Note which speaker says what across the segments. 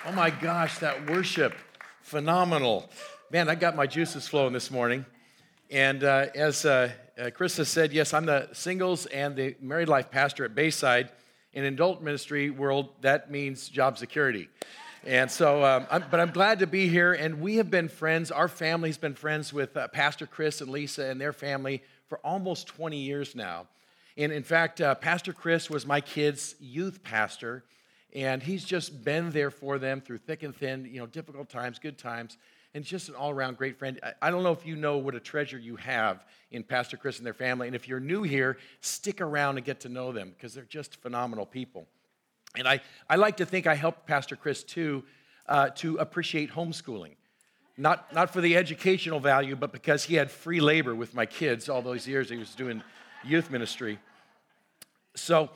Speaker 1: Oh my gosh, that worship, phenomenal. Man, I got my juices flowing this morning. And as Krista said, yes, I'm the singles and the married life pastor at Bayside. In adult ministry world, that means job security. And so, I'm glad to be here. And we have been friends. Our family's been friends with Pastor Chris and Lisa and their family for almost 20 years now. And in fact, Pastor Chris was my kids' youth pastor. And he's just been there for them through thick and thin, difficult times, good times, and just an all-around great friend. I don't know if you know what a treasure you have in Pastor Chris and their family, and if you're new here, stick around and get to know them because they're just phenomenal people. And I like to think I helped Pastor Chris, too, to appreciate homeschooling. Not for the educational value, but because he had free labor with my kids all those years he was doing youth ministry. So...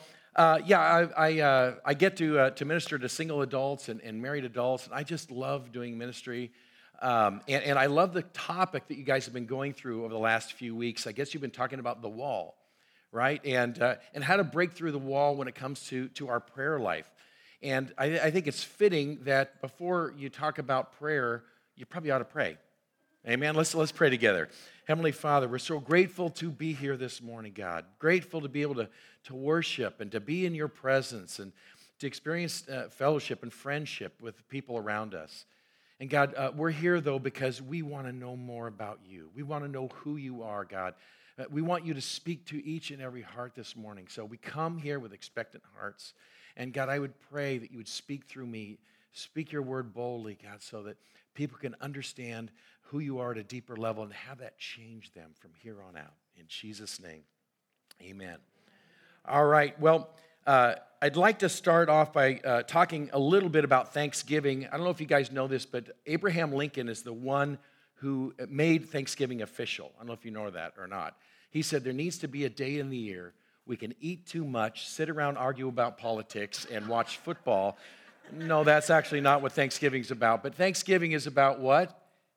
Speaker 1: I get to minister to single adults and married adults, and I just love doing ministry. And I love the topic that you guys have been going through over the last few weeks. I guess you've been talking about the wall, right? And how to break through the wall when it comes to our prayer life. And I think it's fitting that before you talk about prayer, you probably ought to pray. Amen. Let's pray together. Heavenly Father, we're so grateful to be here this morning, God. Grateful to be able to worship and to be in your presence and to experience fellowship and friendship with people around us. And God, we're here, though, because we want to know more about you. We want to know who you are, God. We want you to speak to each and every heart this morning. So we come here with expectant hearts. And God, I would pray that you would speak through me, speak your word boldly, God, so that people can understand who you are at a deeper level and have that change them from here on out. In Jesus' name, amen. All right, well, I'd like to start off by talking a little bit about Thanksgiving. I don't know if you guys know this, but Abraham Lincoln is the one who made Thanksgiving official. I don't know if you know that or not. He said there needs to be a day in the year we can eat too much, sit around, argue about politics, and watch football. No, that's actually not what Thanksgiving is about. But Thanksgiving is about what?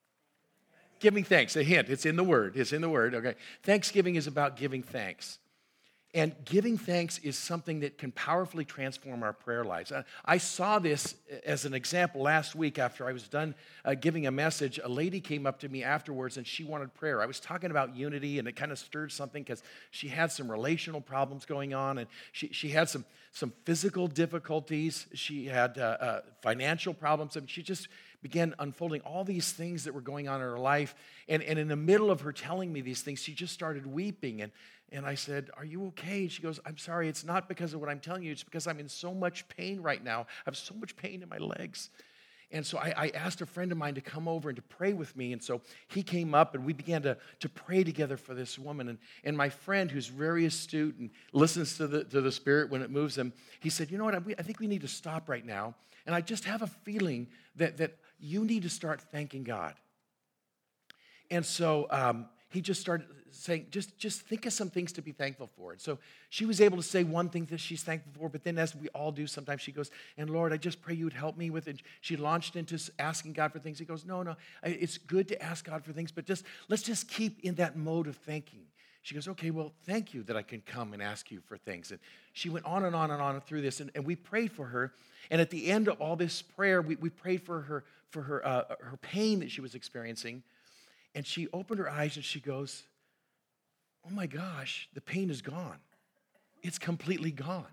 Speaker 1: Giving thanks. A hint. It's in the Word. Okay. Thanksgiving is about giving thanks. And giving thanks is something that can powerfully transform our prayer lives. I saw this as an example last week after I was done giving a message. A lady came up to me afterwards and she wanted prayer. I was talking about unity and it kind of stirred something because she had some relational problems going on and she had some physical difficulties. She had financial problems. I mean, she just began unfolding all these things that were going on in her life. And in the middle of her telling me these things, she just started weeping. And I said, "Are you okay?" And she goes, "I'm sorry, it's not because of what I'm telling you. It's because I'm in so much pain right now. I have so much pain in my legs." And so I asked a friend of mine to come over and to pray with me. And so he came up and we began to pray together for this woman. And my friend, who's very astute and listens to the Spirit when it moves him, he said, "You know what, I think we need to stop right now. And I just have a feeling that you need to start thanking God." And so he just started saying, just think of some things to be thankful for. And so she was able to say one thing that she's thankful for, but then as we all do sometimes, she goes, "And Lord, I just pray you would help me with it." She launched into asking God for things. He goes, No, it's good to ask God for things, but let's just keep in that mode of thanking. She goes, "Okay, well, thank you that I can come and ask you for things." And she went on and on and on through this, and we prayed for her. And at the end of all this prayer, we prayed for her pain that she was experiencing. And she opened her eyes and she goes, "Oh my gosh, the pain is gone. It's completely gone."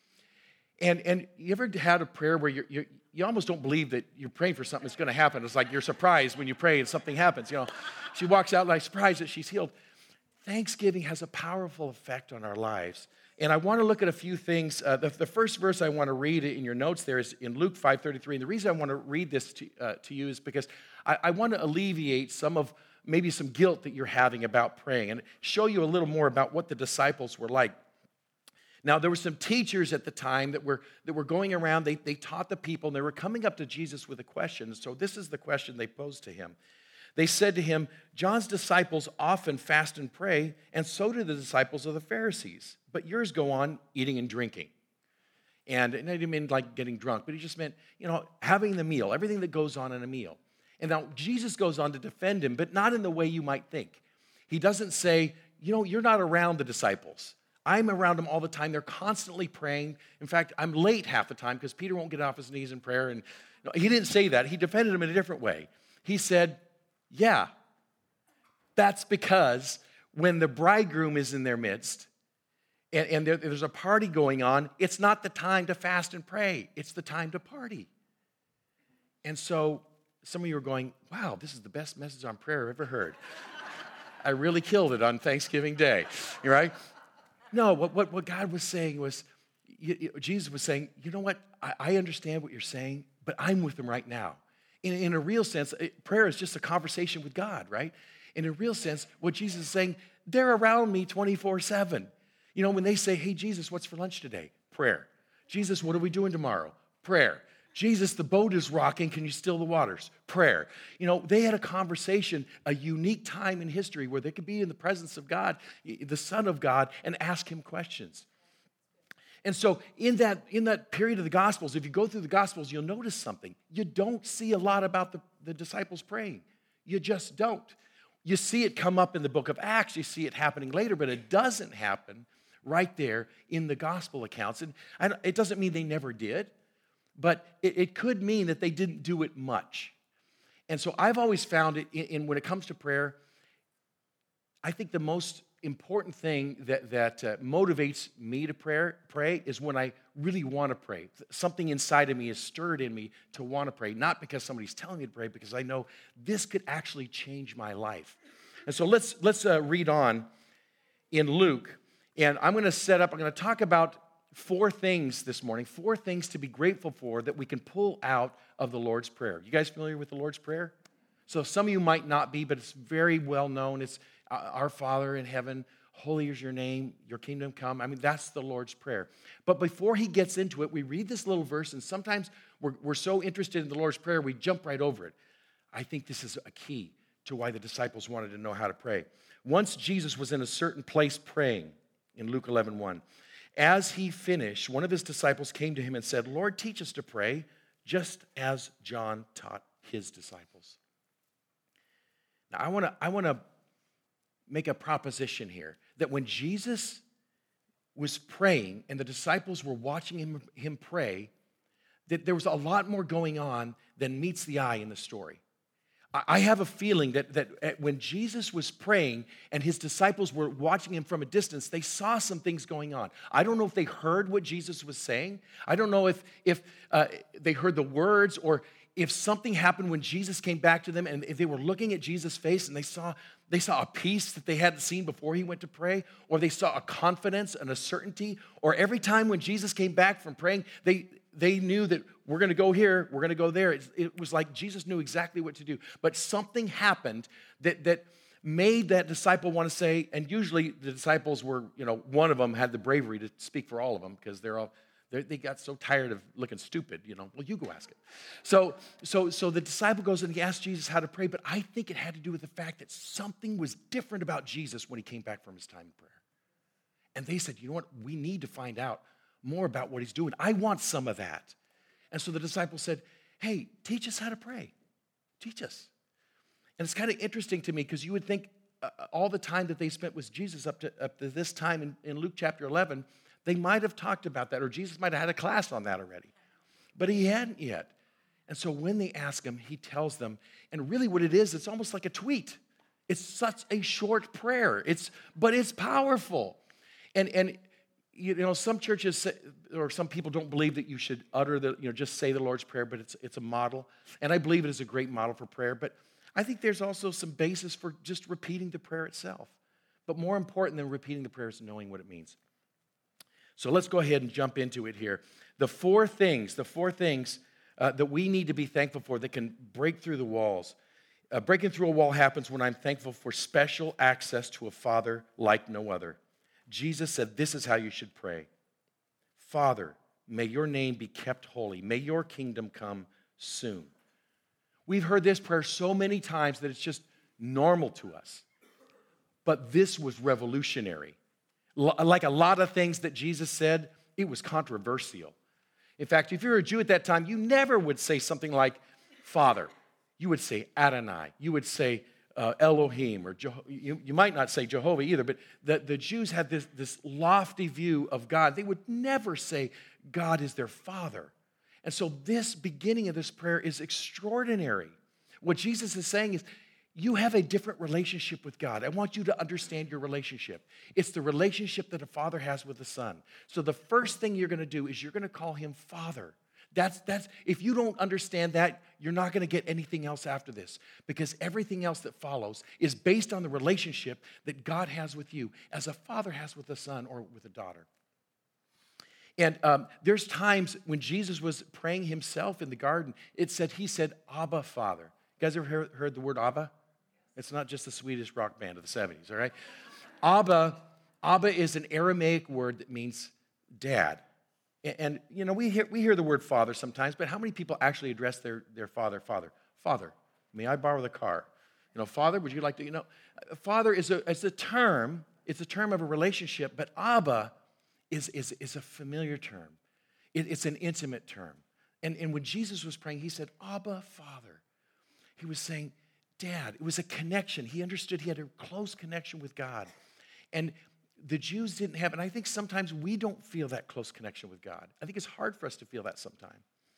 Speaker 1: And you ever had a prayer where you almost don't believe that you're praying for something that's going to happen? It's like you're surprised when you pray and something happens. She walks out like surprised that she's healed. Thanksgiving has a powerful effect on our lives. And I want to look at a few things. The first verse I want to read in your notes there is in Luke 5:33. And the reason I want to read this to you is because I want to alleviate maybe some guilt that you're having about praying and show you a little more about what the disciples were like. Now, there were some teachers at the time that were going around. They taught the people, and they were coming up to Jesus with a question. So this is the question they posed to him. They said to him, "John's disciples often fast and pray, and so do the disciples of the Pharisees. But yours go on eating and drinking." And I didn't mean like getting drunk, but he just meant, having the meal, everything that goes on in a meal. And now Jesus goes on to defend him, but not in the way you might think. He doesn't say, "You're not around the disciples. I'm around them all the time. They're constantly praying. In fact, I'm late half the time because Peter won't get off his knees in prayer, and No, he didn't say that. He defended him in a different way. He said, yeah, that's because when the bridegroom is in their midst and there's a party going on, it's not the time to fast and pray. It's the time to party. And so some of you are going, wow, this is the best message on prayer I've ever heard. I really killed it on Thanksgiving Day, right? No, what God was saying was, Jesus was saying, you know what? I understand what you're saying, but I'm with them right now. In a real sense, prayer is just a conversation with God, right? In a real sense, what Jesus is saying, they're around me 24/7. You know, when they say, hey, Jesus, what's for lunch today? Prayer. Jesus, what are we doing tomorrow? Prayer. Jesus, the boat is rocking. Can you still the waters? Prayer. You know, they had a conversation, a unique time in history where they could be in the presence of God, the Son of God, and ask him questions. And so in that period of the Gospels, if you go through the Gospels, you'll notice something. You don't see a lot about the disciples praying. You just don't. You see it come up in the book of Acts. You see it happening later, but it doesn't happen right there in the Gospel accounts. And it doesn't mean they never did, but it could mean that they didn't do it much. And so I've always found it, when it comes to prayer, I think the most important thing that motivates me to pray is when I really want to pray. Something inside of me is stirred in me to want to pray, not because somebody's telling me to pray, because I know this could actually change my life. And so let's read on in Luke, and I'm going to talk about 4 things this morning, 4 things to be grateful for that we can pull out of the Lord's Prayer. You guys familiar with the Lord's Prayer? So some of you might not be, but it's very well known. It's our Father in heaven, holy is your name, your kingdom come. I mean, that's the Lord's Prayer. But before he gets into it, we read this little verse, and sometimes we're so interested in the Lord's Prayer, we jump right over it. I think this is a key to why the disciples wanted to know how to pray. Once Jesus was in a certain place praying, in Luke 11:1. As he finished, one of his disciples came to him and said, Lord, teach us to pray, just as John taught his disciples. Now, I want to make a proposition here that when Jesus was praying and the disciples were watching him pray, that there was a lot more going on than meets the eye in the story. I have a feeling that when Jesus was praying and his disciples were watching him from a distance, they saw some things going on. I don't know if they heard what Jesus was saying. I don't know if they heard the words, or if something happened when Jesus came back to them and if they were looking at Jesus' face and they saw a peace that they hadn't seen before he went to pray, or they saw a confidence and a certainty, or every time when Jesus came back from praying, they knew that we're going to go here, we're going to go there. It was like Jesus knew exactly what to do. But something happened that made that disciple want to say, and usually the disciples were, one of them had the bravery to speak for all of them because they got so tired of looking stupid, Well, you go ask it. So the disciple goes and he asks Jesus how to pray, but I think it had to do with the fact that something was different about Jesus when he came back from his time in prayer. And they said, you know what? We need to find out more about what he's doing. I want some of that. And so the disciples said, hey, teach us how to pray. Teach us. And it's kind of interesting to me because you would think all the time that they spent with Jesus up to this time in Luke chapter 11, they might have talked about that, or Jesus might have had a class on that already. But he hadn't yet. And so when they ask him, he tells them. And really what it is, it's almost like a tweet. It's such a short prayer. But it's powerful. And some churches say, or some people don't believe that you should utter just say the Lord's Prayer, but it's a model. And I believe it is a great model for prayer. But I think there's also some basis for just repeating the prayer itself. But more important than repeating the prayer is knowing what it means. So let's go ahead and jump into it here. The four things that we need to be thankful for that can break through the walls. Breaking through a wall happens when I'm thankful for special access to a Father like no other. Jesus said, this is how you should pray. Father, may your name be kept holy. May your kingdom come soon. We've heard this prayer so many times that it's just normal to us. But this was revolutionary. Like a lot of things that Jesus said, it was controversial. In fact, if you're a Jew at that time, you never would say something like Father. You would say Adonai. You would say Elohim, or you might not say Jehovah either, but the Jews had this lofty view of God. They would never say God is their Father. And so this beginning of this prayer is extraordinary. What Jesus is saying is, you have a different relationship with God. I want you to understand your relationship. It's the relationship that a father has with a son. So the first thing you're going to do is you're going to call him Father. That's if you don't understand that, you're not going to get anything else after this, because everything else that follows is based on the relationship that God has with you, as a father has with a son or with a daughter. And there's times when Jesus was praying himself in the garden, he said, Abba, Father. You guys ever heard the word Abba? It's not just the Swedish rock band of the 70s, all right? Abba is an Aramaic word that means dad. And you know, we hear the word father sometimes, but how many people actually address their father, Father, may I borrow the car? You know, Father, would you like to, Father is a term, it's a term of a relationship, but Abba is a familiar term. It's an intimate term. And when Jesus was praying, he said, Abba, Father. He was saying, Dad. It was a connection. He understood he had a close connection with God. And the Jews didn't have, and I think sometimes we don't feel that close connection with God. I think it's hard for us to feel that sometimes.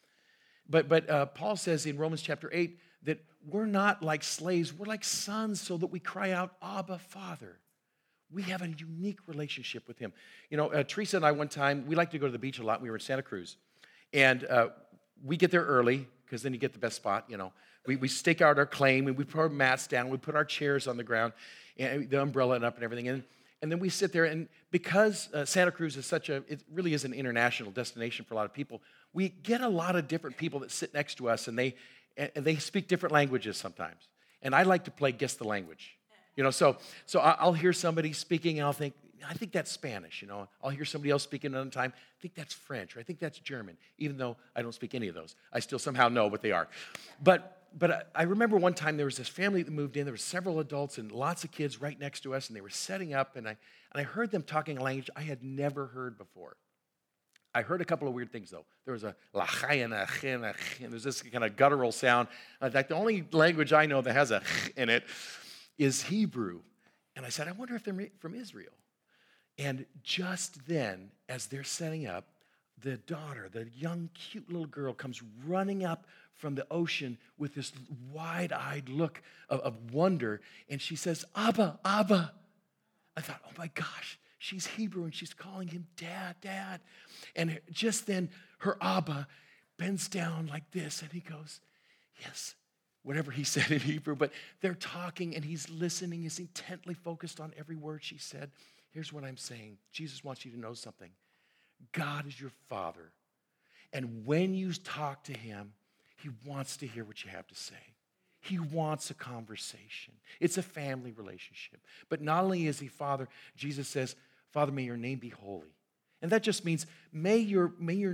Speaker 1: But Paul says in Romans chapter 8 that we're not like slaves, we're like sons, so that we cry out, Abba, Father. We have a unique relationship with him. You know, Teresa and I one time, we like to go to the beach a lot. We were in Santa Cruz. And we get there early, because then you get the best spot, you know. We stake out our claim, and we put our mats down, we put our chairs on the ground, and the umbrella up and everything. And then we sit there, and because Santa Cruz is it really is an international destination for a lot of people, we get a lot of different people that sit next to us, and they speak different languages sometimes. And I like to play guess the language. You know, so I'll hear somebody speaking, and I'll think, I think that's Spanish, you know. I'll hear somebody else speaking another time, I think that's French, or I think that's German, even though I don't speak any of those. I still somehow know what they are. But I remember one time there was this family that moved in. There were several adults and lots of kids right next to us, and they were setting up, and I heard them talking a language I had never heard before. I heard a couple of weird things, though. There was a la chayana, and there's this kind of guttural sound. Like the only language I know that has a in it is Hebrew. And I said, I wonder if they're from Israel. And just then, as they're setting up, the daughter, the young, cute little girl, comes running up from the ocean with this wide-eyed look of wonder, and she says, Abba, Abba. I thought, oh my gosh, she's Hebrew, and she's calling him Dad, Dad. And just then, her Abba bends down like this, and he goes, yes, whatever he said in Hebrew, but they're talking, and he's listening, he's intently focused on every word she said. Here's what I'm saying. Jesus wants you to know something. God is your Father. And when you talk to him, he wants to hear what you have to say. He wants a conversation. It's a family relationship. But not only is he Father, Jesus says, Father, may your name be holy. And that just means may you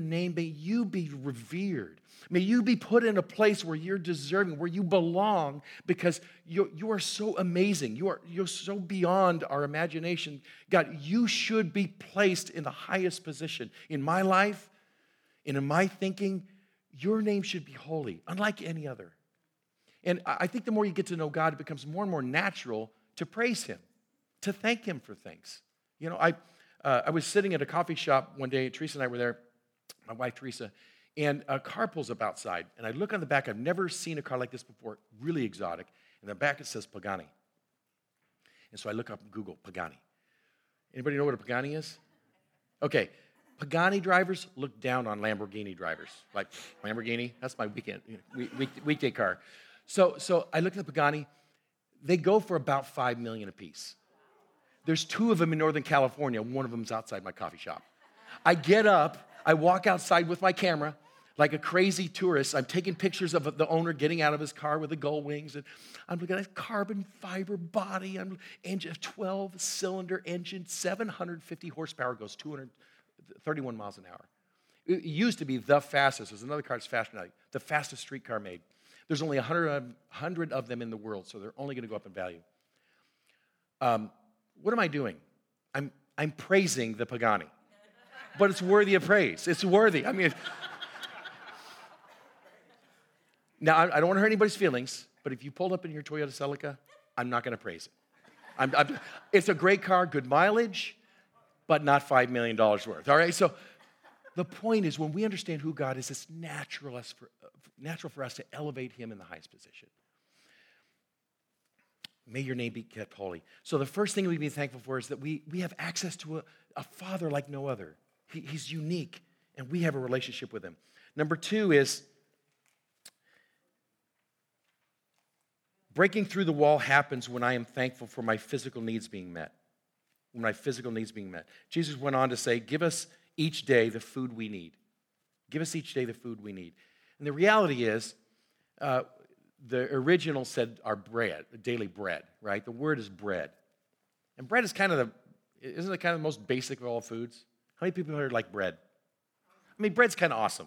Speaker 1: be revered. May you be put in a place where you're deserving, where you belong, because you are so amazing. You're so beyond our imagination. God, you should be placed in the highest position. In my life, and in my thinking, your name should be holy, unlike any other. And I think the more you get to know God, it becomes more and more natural to praise him, to thank him for things. You know, I was sitting at a coffee shop one day. Teresa and I were there, my wife Teresa, and a car pulls up outside. And I look on the back. I've never seen a car like this before, really exotic. And the back it says Pagani. And so I look up and Google Pagani. Anybody know what a Pagani is? Okay, Pagani drivers look down on Lamborghini drivers. Like, Lamborghini, that's my weekday car. So I looked at the Pagani. They go for about $5 million a piece. There's 2 of them in Northern California. One of them's outside my coffee shop. I get up, I walk outside with my camera like a crazy tourist. I'm taking pictures of the owner getting out of his car with the gull wings. And I'm looking at a carbon fiber body, engine, 12-cylinder engine, 750 horsepower, goes 231 miles an hour. It used to be the fastest. There's another car that's faster now, the fastest street car made. There's only 100 of them in the world, so they're only going to go up in value. What am I doing? I'm praising the Pagani. But it's worthy of praise. It's worthy. I mean, now, I don't want to hurt anybody's feelings, but if you pulled up in your Toyota Celica, I'm not going to praise it. It's a great car, good mileage, but not $5 million worth. All right, so The point is, when we understand who God is, it's natural for us to elevate him in the highest position. May your name be kept holy. So the first thing we be thankful for is that we have access to a Father like no other. He's unique, and we have a relationship with him. Number 2 is breaking through the wall happens when I am thankful for my physical needs being met. When my physical needs being met. Jesus went on to say, give us each day the food we need. Give us each day the food we need. And the reality is, the original said our bread, daily bread, right? The word is bread. And bread is isn't it kind of the most basic of all foods? How many people here like bread? I mean, bread's kind of awesome,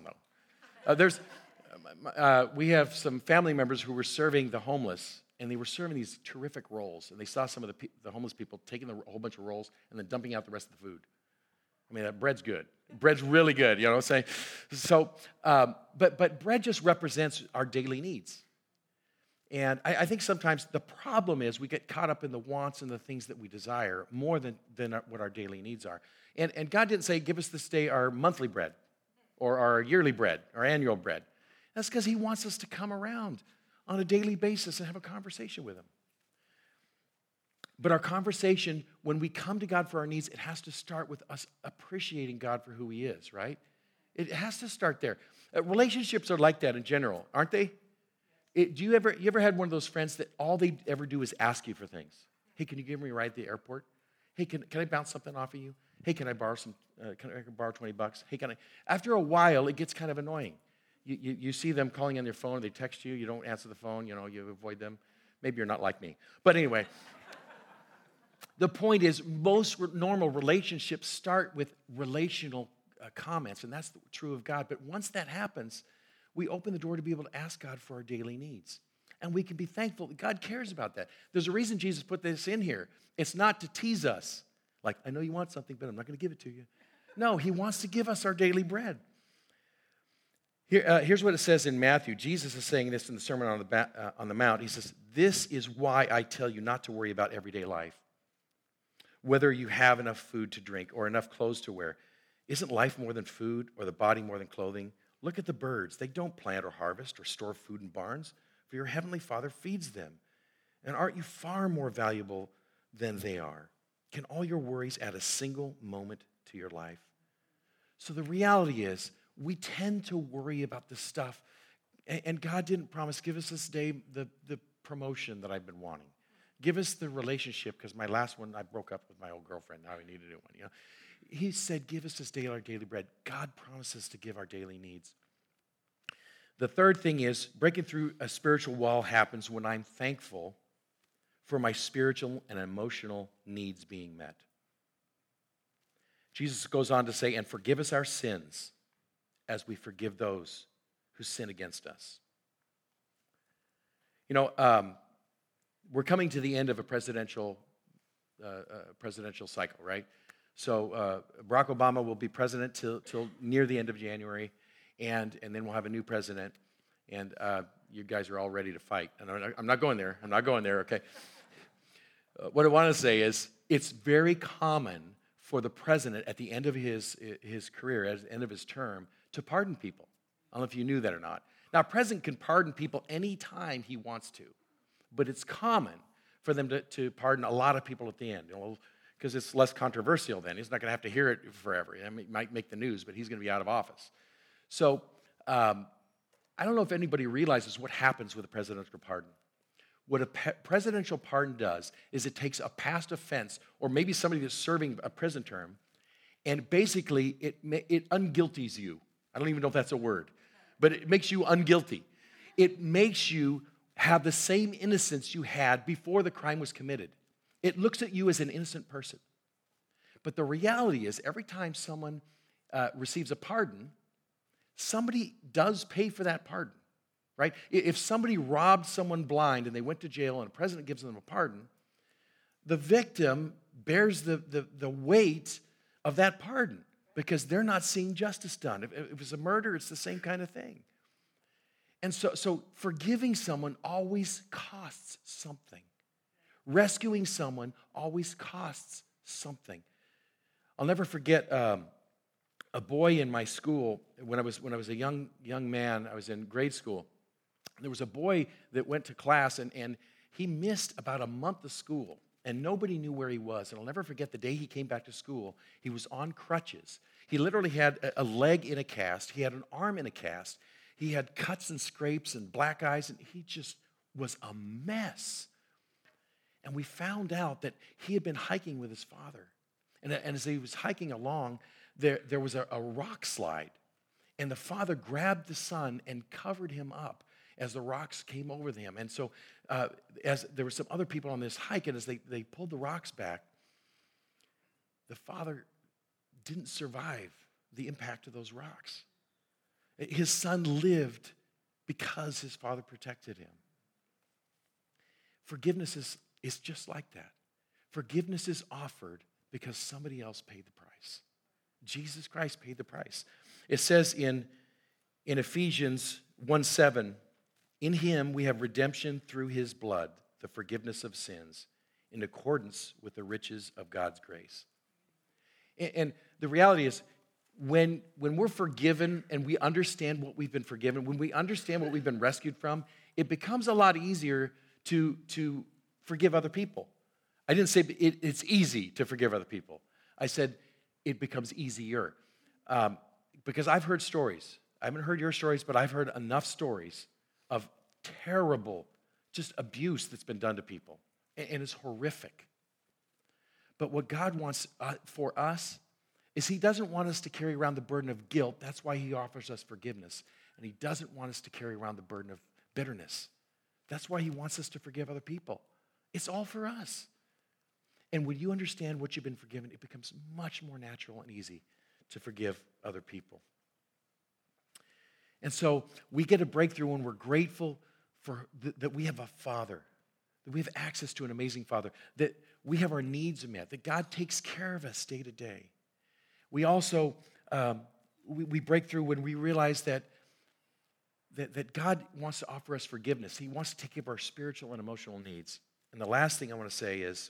Speaker 1: though. We have some family members who were serving the homeless, and they were serving these terrific rolls. And they saw some of the homeless people taking a whole bunch of rolls and then dumping out the rest of the food. I mean, that bread's good. Bread's really good, you know what I'm saying? So, but bread just represents our daily needs. And I think sometimes the problem is we get caught up in the wants and the things that we desire more than what our daily needs are. And God didn't say, give us this day our monthly bread or our yearly bread, our annual bread. That's because he wants us to come around on a daily basis and have a conversation with him. But our conversation, when we come to God for our needs, it has to start with us appreciating God for who he is, right? It has to start there. Relationships are like that in general, aren't they? You ever had one of those friends that all they ever do is ask you for things? Hey, can you give me a ride at the airport? Hey, can I bounce something off of you? Hey, can I borrow can I borrow $20? Hey, After a while, it gets kind of annoying. You see them calling on their phone, they text you, you don't answer the phone, you avoid them. Maybe you're not like me. But anyway, the point is most normal relationships start with relational comments, and that's true of God. But once that happens, we open the door to be able to ask God for our daily needs. And we can be thankful that God cares about that. There's a reason Jesus put this in here. It's not to tease us. Like, I know you want something, but I'm not going to give it to you. No, he wants to give us our daily bread. Here's what it says in Matthew. Jesus is saying this in the Sermon on the Mount. He says, this is why I tell you not to worry about everyday life, whether you have enough food to drink or enough clothes to wear. Isn't life more than food or the body more than clothing? Look at the birds. They don't plant or harvest or store food in barns, for your heavenly Father feeds them. And aren't you far more valuable than they are? Can all your worries add a single moment to your life? So the reality is, we tend to worry about the stuff, and God didn't promise, give us this day the promotion that I've been wanting. Give us the relationship, because my last one, I broke up with my old girlfriend. Now I need a new one, He said, give us this day our daily bread. God promises to give our daily needs. The third thing is, breaking through a spiritual wall happens when I'm thankful for my spiritual and emotional needs being met. Jesus goes on to say, and forgive us our sins as we forgive those who sin against us. We're coming to the end of a presidential cycle, right? So Barack Obama will be president till near the end of January, and then we'll have a new president, and you guys are all ready to fight. And I'm not going there. Okay? What I want to say is it's very common for the president at the end of his career, at the end of his term, to pardon people. I don't know if you knew that or not. Now, a president can pardon people anytime he wants to, but it's common for them to pardon a lot of people at the end, because it's less controversial then. He's not going to have to hear it forever. It might make the news, but he's going to be out of office. So I don't know if anybody realizes what happens with a presidential pardon. What a presidential pardon does is it takes a past offense, or maybe somebody that's serving a prison term, and basically it unguilties you. I don't even know if that's a word, but it makes you unguilty. It makes you have the same innocence you had before the crime was committed. It looks at you as an innocent person. But the reality is, every time someone receives a pardon, somebody does pay for that pardon, right? If somebody robbed someone blind and they went to jail and a president gives them a pardon, the victim bears the weight of that pardon because they're not seeing justice done. If it's a murder, it's the same kind of thing. And so forgiving someone always costs something. Rescuing someone always costs something. I'll never forget a boy in my school, when I was a young man, I was in grade school. There was a boy that went to class, and he missed about a month of school, and nobody knew where he was. And I'll never forget the day he came back to school. He was on crutches. He literally had a leg in a cast. He had an arm in a cast. He had cuts and scrapes and black eyes, and he just was a mess. And we found out that he had been hiking with his father. And as he was hiking along, there was a rock slide. And the father grabbed the son and covered him up as the rocks came over him. And so as there were some other people on this hike, and as they pulled the rocks back, the father didn't survive the impact of those rocks. His son lived because his father protected him. Forgiveness is just like that. Forgiveness is offered because somebody else paid the price. Jesus Christ paid the price. It says in Ephesians 1:7, in him we have redemption through his blood, the forgiveness of sins, in accordance with the riches of God's grace. And the reality is, when we're forgiven and we understand what we've been forgiven, when we understand what we've been rescued from, it becomes a lot easier to forgive other people. I didn't say it's easy to forgive other people. I said it becomes easier. Because I've heard stories. I haven't heard your stories, but I've heard enough stories of terrible, just abuse that's been done to people. And it's horrific. But what God wants for us is he doesn't want us to carry around the burden of guilt. That's why he offers us forgiveness. And he doesn't want us to carry around the burden of bitterness. That's why he wants us to forgive other people. It's all for us. And when you understand what you've been forgiven, it becomes much more natural and easy to forgive other people. And so we get a breakthrough when we're grateful for that we have a Father, that we have access to an amazing Father, that we have our needs met, that God takes care of us day to day. We also, we break through when we realize that God wants to offer us forgiveness. He wants to take care of our spiritual and emotional needs. And the last thing I want to say is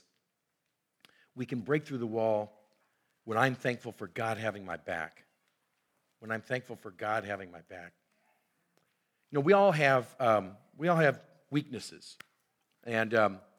Speaker 1: we can break through the wall when I'm thankful for God having my back. When I'm thankful for God having my back. You know, we all have weaknesses. And,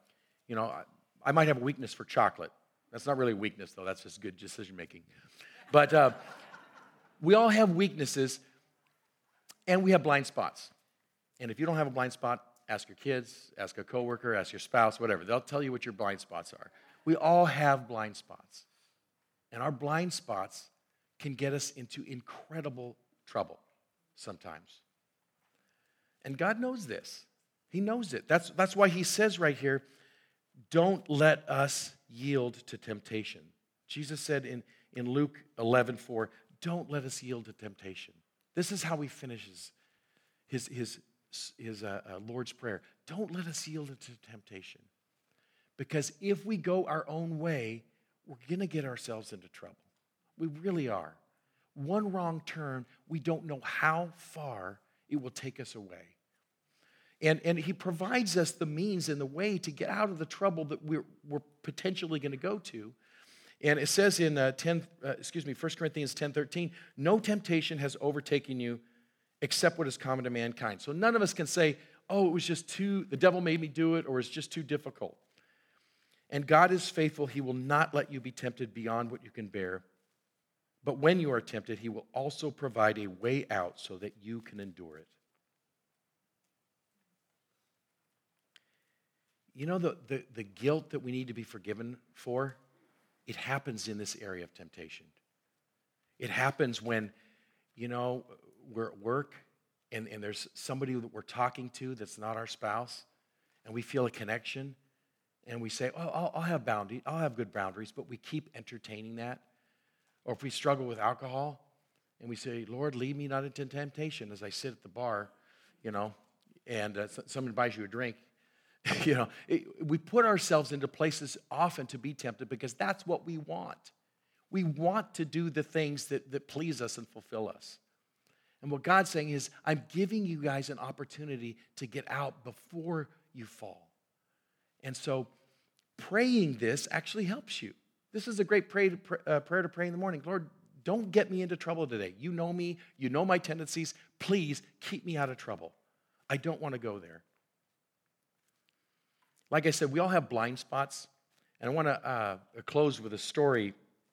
Speaker 1: I might have a weakness for chocolate. That's not really a weakness, though. That's just good decision making. But we all have weaknesses, and we have blind spots. And if you don't have a blind spot, ask your kids, ask a coworker, ask your spouse, whatever. They'll tell you what your blind spots are. We all have blind spots. And our blind spots can get us into incredible trouble sometimes. And God knows this. He knows it. That's why he says right here, don't let us yield to temptation. Jesus said in Luke 11:4, don't let us yield to temptation. This is how he finishes his Lord's Prayer. Don't let us yield to temptation. Because if we go our own way, we're going to get ourselves into trouble. We really are. One wrong turn, we don't know how far it will take us away. And he provides us the means and the way to get out of the trouble that we're potentially going to go to. And it says in 1 Corinthians 10:13, no temptation has overtaken you except what is common to mankind. So none of us can say, oh, it was just the devil made me do it, or it's just too difficult. And God is faithful. He will not let you be tempted beyond what you can bear. But when you are tempted, he will also provide a way out so that you can endure it. You know the guilt that we need to be forgiven for? It happens in this area of temptation. It happens when, we're at work and there's somebody that we're talking to that's not our spouse, and we feel a connection, and we say, oh, I'll have boundaries, I'll have good boundaries, but we keep entertaining that. Or if we struggle with alcohol, and we say, Lord, lead me not into temptation, as I sit at the bar, and someone buys you a drink. We put ourselves into places often to be tempted because that's what we want. We want to do the things that please us and fulfill us. And what God's saying is, I'm giving you guys an opportunity to get out before you fall. And so praying this actually helps you. This is a great prayer to pray in the morning. Lord, Don't get me into trouble today. You know me. You know my tendencies. Please keep me out of trouble. I don't want to go there. Like I said, we all have blind spots. And I want to close with a story.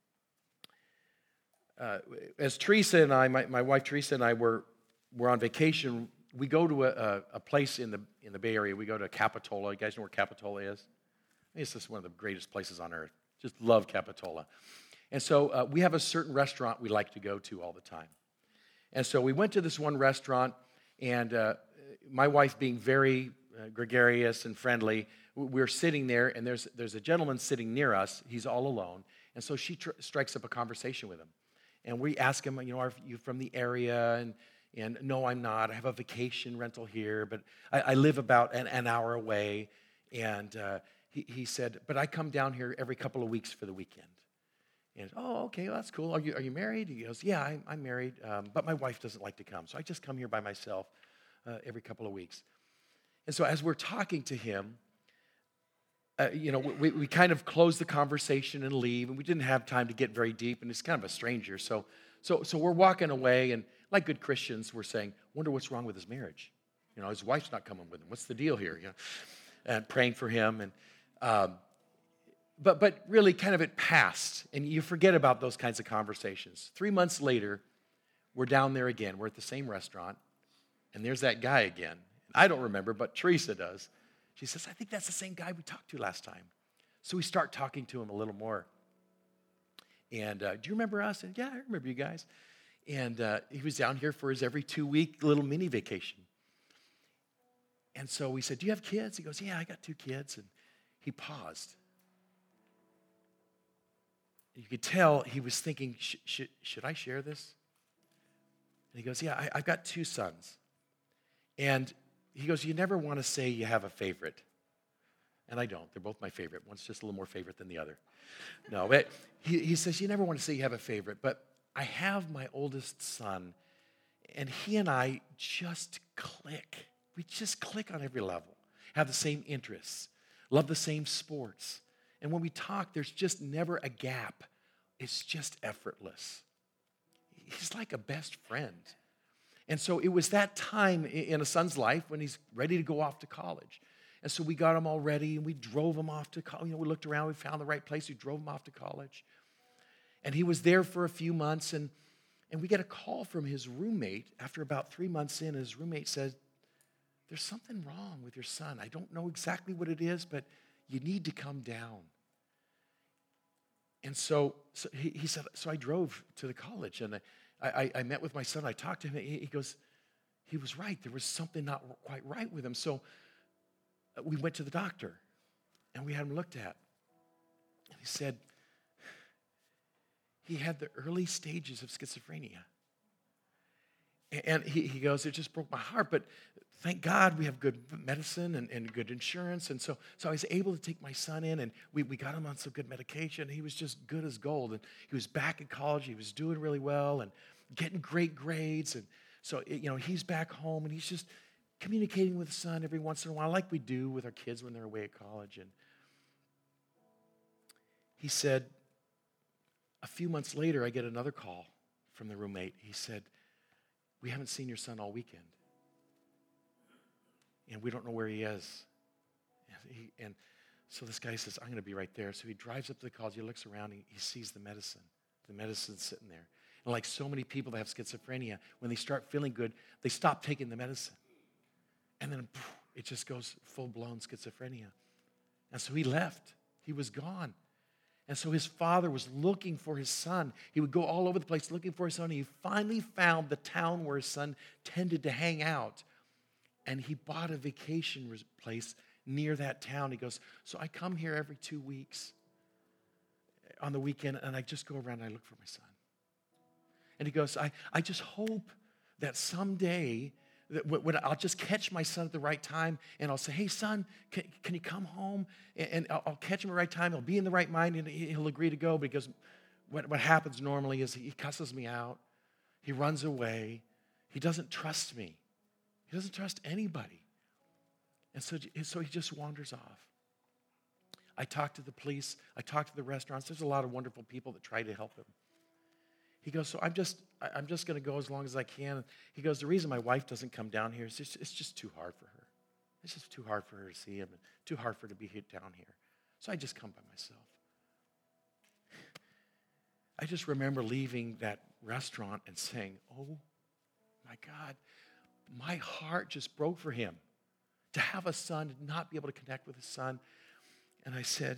Speaker 1: As Teresa and I, my wife Teresa and I were on vacation, we go to a place in the Bay Area. We go to Capitola. You guys know where Capitola is? It's just one of the greatest places on earth. Just love Capitola. And so we have a certain restaurant we like to go to all the time. And so we went to this one restaurant, and my wife being very gregarious and friendly, we're sitting there, and there's a gentleman sitting near us. He's all alone. And so she strikes up a conversation with him. And we ask him, are you from the area? And no, I'm not. I have a vacation rental here, but I live about an hour away. And he said, but I come down here every couple of weeks for the weekend. And, oh, okay, well, that's cool. Are you married? He goes, yeah, I'm married, but my wife doesn't like to come. So I just come here by myself every couple of weeks. And so as we're talking to him, we kind of close the conversation and leave, and we didn't have time to get very deep, and it's kind of a stranger. So we're walking away, and like good Christians, we're saying, wonder what's wrong with his marriage. His wife's not coming with him. What's the deal here? And praying for him. And but really kind of it passed, and you forget about those kinds of conversations. 3 months later, we're down there again. We're at the same restaurant, and there's that guy again. I don't remember, but Teresa does. She says, I think that's the same guy we talked to last time. So we start talking to him a little more. And do you remember us? And yeah, I remember you guys. And he was down here for his every 2-week little mini vacation. And so we said, do you have kids? He goes, yeah, I got 2 kids. And he paused. You could tell he was thinking, should I share this? And he goes, yeah, I've got 2 sons. And he goes, you never want to say you have a favorite. And I don't. They're both my favorite. One's just a little more favorite than the other. No, but he says, you never want to say you have a favorite. But I have my oldest son, and he and I just click. We just click on every level, have the same interests, love the same sports. And when we talk, there's just never a gap. It's just effortless. He's like a best friend. And so it was that time in a son's life when he's ready to go off to college. And so we got him all ready, and we drove him off to college. We looked around, we found the right place, we drove him off to college. And he was there for a few months, and we get a call from his roommate after about 3 months in. His roommate said, there's something wrong with your son. I don't know exactly what it is, but you need to come down. And so he said, so I drove to the college, and I met with my son. I talked to him. He goes, he was right. There was something not quite right with him. So we went to the doctor, and we had him looked at. And he said he had the early stages of schizophrenia. And he goes, it just broke my heart, but thank God we have good medicine and good insurance. And so I was able to take my son in, and we got him on some good medication. He was just good as gold. And he was back in college. He was doing really well and getting great grades. And so, he's back home, and he's just communicating with his son every once in a while, like we do with our kids when they're away at college. And he said, a few months later, I get another call from the roommate. He said, we haven't seen your son all weekend, and we don't know where he is. And so this guy says, I'm going to be right there. So he drives up to the college. He looks around. He sees the medicine. The medicine's sitting there. And like so many people that have schizophrenia, when they start feeling good, they stop taking the medicine. And then it just goes full-blown schizophrenia. And so he left. He was gone. And so his father was looking for his son. He would go all over the place looking for his son. And he finally found the town where his son tended to hang out. And he bought a vacation place near that town. He goes, so I come here every 2 weeks on the weekend, and I just go around and I look for my son. And he goes, I just hope that someday that when I'll just catch my son at the right time, and I'll say, hey, son, can you come home? And I'll catch him at the right time. He'll be in the right mind, and he'll agree to go, because what happens normally is he cusses me out. He runs away. He doesn't trust me. He doesn't trust anybody. And so he just wanders off. I talk to the police. I talk to the restaurants. There's a lot of wonderful people that try to help him. He goes, so I'm just going to go as long as I can. He goes, the reason my wife doesn't come down here is it's just too hard for her. It's just too hard for her to see him, and too hard for her to be down here. So I just come by myself. I just remember leaving that restaurant and saying, oh my God, my heart just broke for him. To have a son, to not be able to connect with his son. And I said,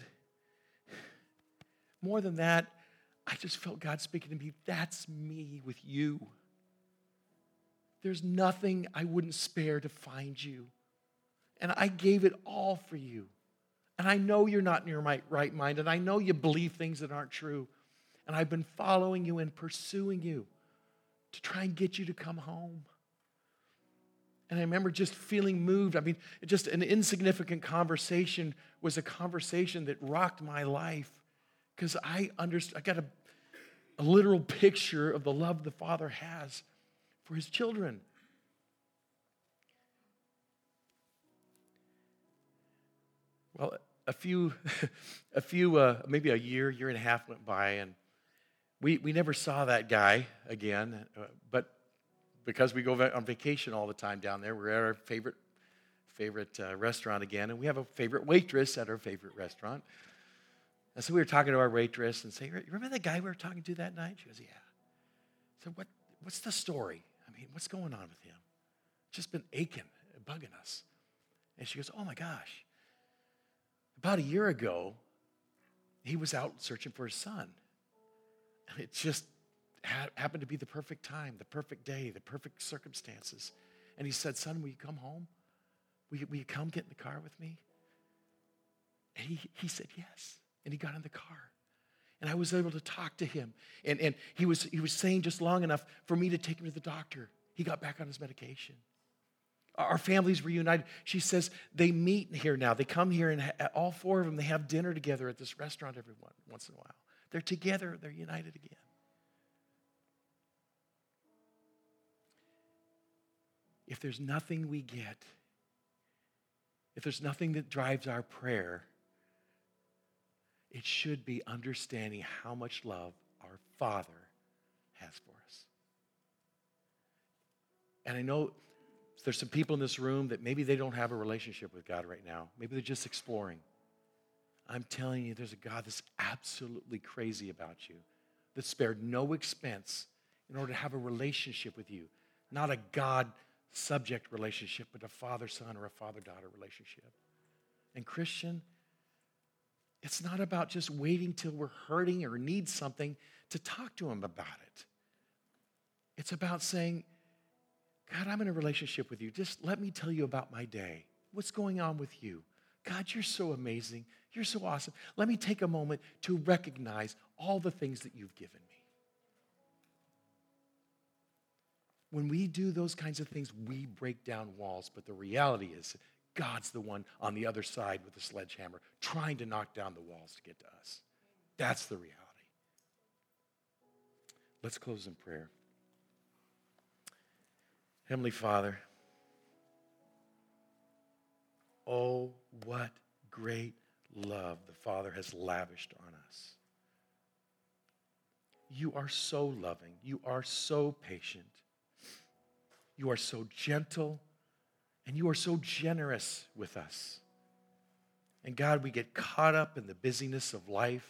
Speaker 1: more than that, I just felt God speaking to me, that's me with you. There's nothing I wouldn't spare to find you. And I gave it all for you. And I know you're not in your right mind, and I know you believe things that aren't true. And I've been following you and pursuing you to try and get you to come home. And I remember just feeling moved. I mean, just an insignificant conversation was a conversation that rocked my life because I got a literal picture of the love the Father has for his children. Well, maybe a year and a half went by, and we never saw that guy again, but because we go on vacation all the time down there, we're at our favorite restaurant again, and we have a favorite waitress at our favorite restaurant. And so we were talking to our waitress and saying, remember that guy we were talking to that night? She goes, yeah. So what's the story? I mean, what's going on with him? It's just been aching, bugging us. And she goes, oh my gosh. About a year ago, he was out searching for his son. And it just happened to be the perfect time, the perfect day, the perfect circumstances. And he said, son, will you come home? Will you come get in the car with me? And he said yes. And he got in the car. And I was able to talk to him. And he was saying just long enough for me to take him to the doctor. He got back on his medication. Our families reunited. She says they meet here now. They come here, and all four of them, they have dinner together at this restaurant every once in a while. They're together. They're united again. If there's nothing we get, if there's nothing that drives our prayer, it should be understanding how much love our Father has for us. And I know there's some people in this room that maybe they don't have a relationship with God right now. Maybe they're just exploring. I'm telling you, there's a God that's absolutely crazy about you, that spared no expense in order to have a relationship with you. Not a God-subject relationship, but a father-son or a father-daughter relationship. And Christian, it's not about just waiting till we're hurting or need something to talk to him about it. It's about saying, God, I'm in a relationship with you. Just let me tell you about my day. What's going on with you? God, you're so amazing. You're so awesome. Let me take a moment to recognize all the things that you've given me. When we do those kinds of things, we break down walls. But the reality is, God's the one on the other side with the sledgehammer trying to knock down the walls to get to us. That's the reality. Let's close in prayer. Heavenly Father, oh, what great love the Father has lavished on us. You are so loving. You are so patient. You are so gentle. And you are so generous with us. And God, we get caught up in the busyness of life.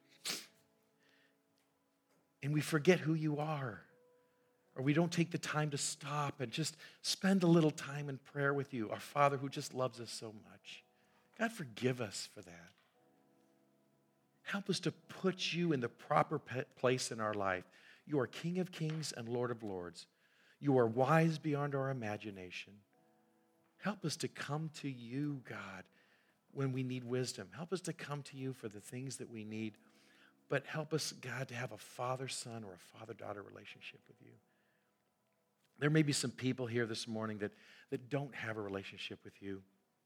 Speaker 1: And we forget who you are. Or we don't take the time to stop and just spend a little time in prayer with you, our Father who just loves us so much. God, forgive us for that. Help us to put you in the proper place in our life. You are King of Kings and Lord of Lords. You are wise beyond our imagination. Help us to come to you, God, when we need wisdom. Help us to come to you for the things that we need. But help us, God, to have a father-son or a father-daughter relationship with you. There may be some people here this morning that don't have a relationship with you.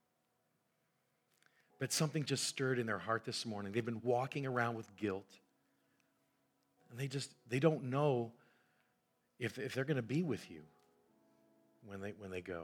Speaker 1: But something just stirred in their heart this morning. They've been walking around with guilt. And they don't know if they're going to be with you when they go.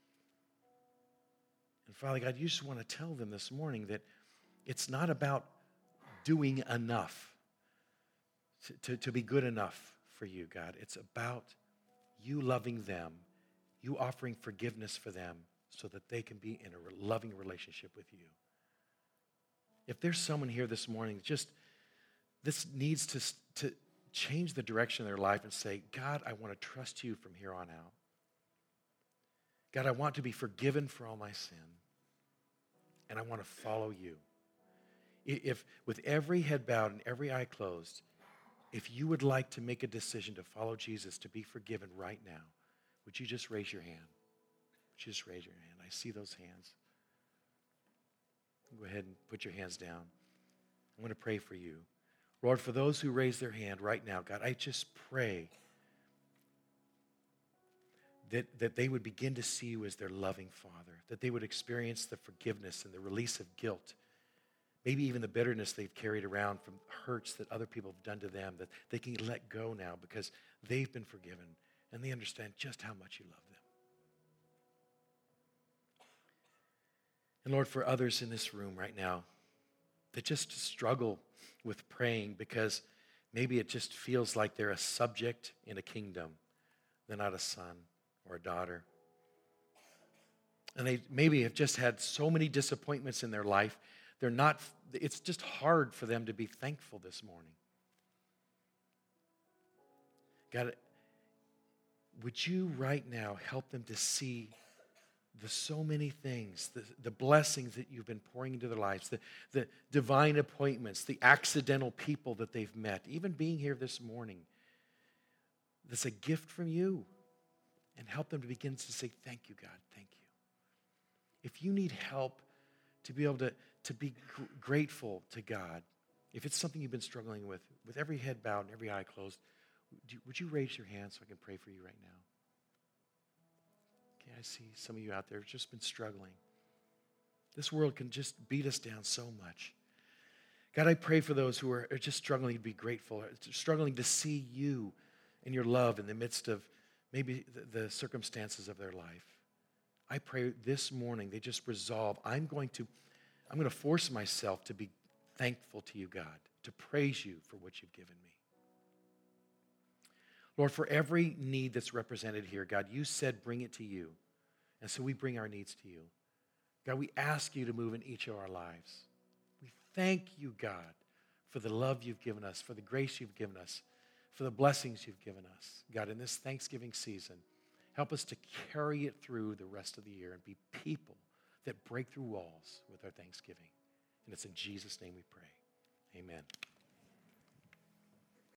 Speaker 1: And Father God, you just want to tell them this morning that it's not about doing enough to be good enough for you, God. It's about you loving them, you offering forgiveness for them so that they can be in a loving relationship with you. If there's someone here this morning, just this needs to change the direction of their life and say, God, I want to trust you from here on out. God, I want to be forgiven for all my sin, and I want to follow you. If with every head bowed and every eye closed, if you would like to make a decision to follow Jesus, to be forgiven right now, would you just raise your hand? Would you just raise your hand? I see those hands. Go ahead and put your hands down. I'm going to pray for you. Lord, for those who raise their hand right now, God, I just pray that they would begin to see you as their loving Father, that they would experience the forgiveness and the release of guilt, maybe even the bitterness they've carried around from hurts that other people have done to them, that they can let go now because they've been forgiven and they understand just how much you love them. And Lord, for others in this room right now that just struggle with praying because maybe it just feels like they're a subject in a kingdom, they're not a son or a daughter. And they maybe have just had so many disappointments in their life, it's just hard for them to be thankful this morning. God, would you right now help them to see the so many things, the blessings that you've been pouring into their lives, the divine appointments, the accidental people that they've met, even being here this morning. That's a gift from you. And help them to begin to say, thank you, God, thank you. If you need help to be able to be grateful to God, if it's something you've been struggling with every head bowed and every eye closed, would you raise your hand so I can pray for you right now? Okay, I see some of you out there have just been struggling. This world can just beat us down so much. God, I pray for those who are just struggling to be grateful, struggling to see you and your love in the midst of maybe the circumstances of their life. I pray this morning they just resolve, I'm going to force myself to be thankful to you, God, to praise you for what you've given me. Lord, for every need that's represented here, God, you said bring it to you. And so we bring our needs to you. God, we ask you to move in each of our lives. We thank you, God, for the love you've given us, for the grace you've given us, for the blessings you've given us. God, in this Thanksgiving season, help us to carry it through the rest of the year and be people that break through walls with our Thanksgiving. And it's in Jesus' name we pray. Amen.